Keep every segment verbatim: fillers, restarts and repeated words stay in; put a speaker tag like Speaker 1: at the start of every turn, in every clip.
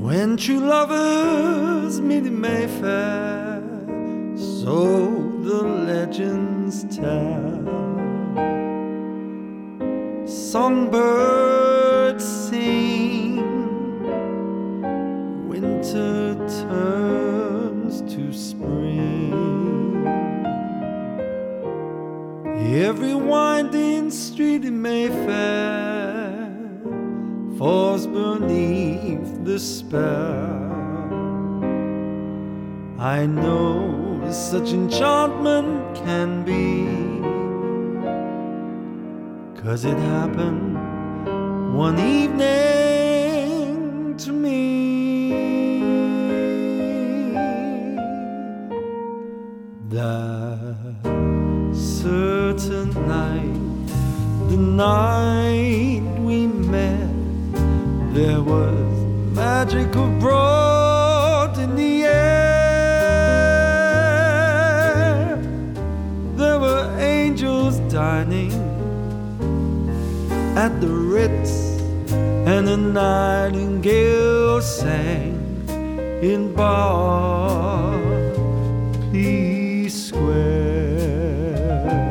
Speaker 1: When true lovers meet in Mayfair, so the legends tell, songbirds sing, winter turns to spring. Every winding street in Mayfair falls beneath the spell. I know such enchantment can be, 'cause it happened one evening to me. That certain night, the night we met, there was magic abroad in the air. There were angels dining at the Ritz, and a nightingale sang in Berkeley Square.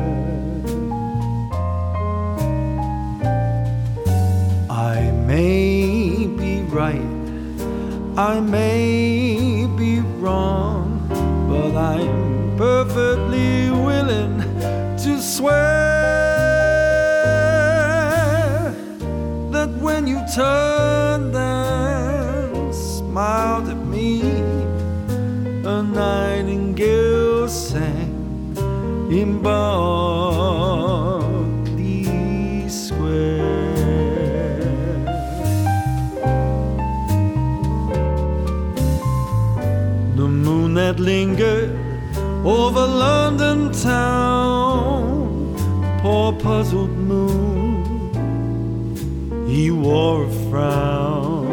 Speaker 1: I may be right, I may be wrong, but I'm perfectly willing to swear that when you turned and smiled at me, a nightingale sang in Berkeley Square. The moon that lingered over London town, poor puzzled moon, he wore a frown.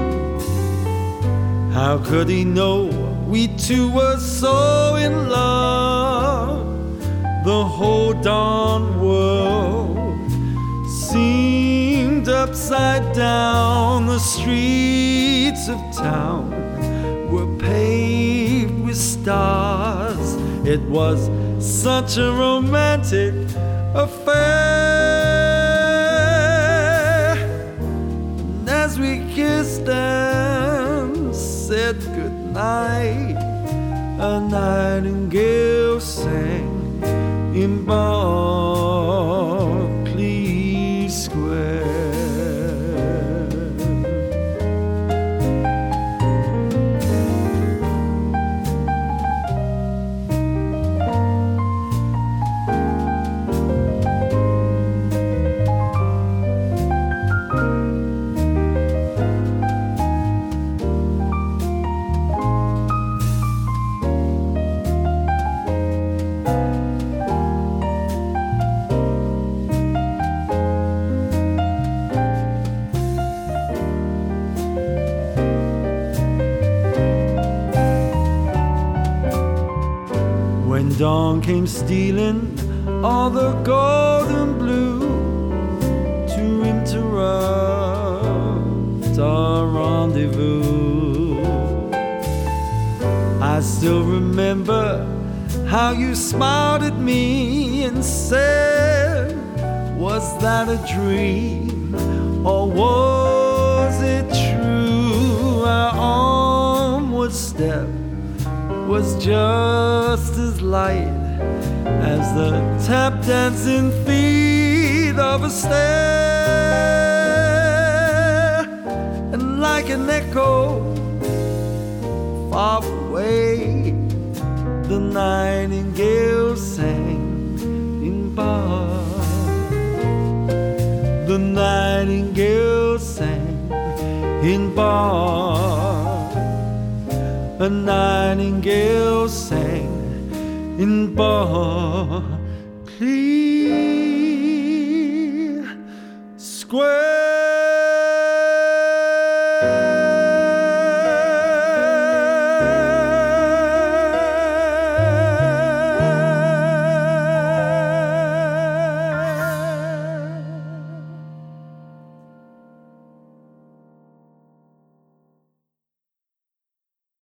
Speaker 1: How could he know we two were so in love? The whole darn world seemed upside down. The streets of town were paved with stars. It was such a romantic affair. And as we kissed and said goodnight, a nightingale sang in Berkeley Square. When dawn came stealing all the golden blue to interrupt our rendezvous, I still remember how you smiled at me and said, was that a dream or was it true? Our onward step was just as light as the tap dancing feet of a stair, and like an echo far away, the nightingale sang in Bar. The nightingale sang in Bar. A nightingale sang in Berkeley Square.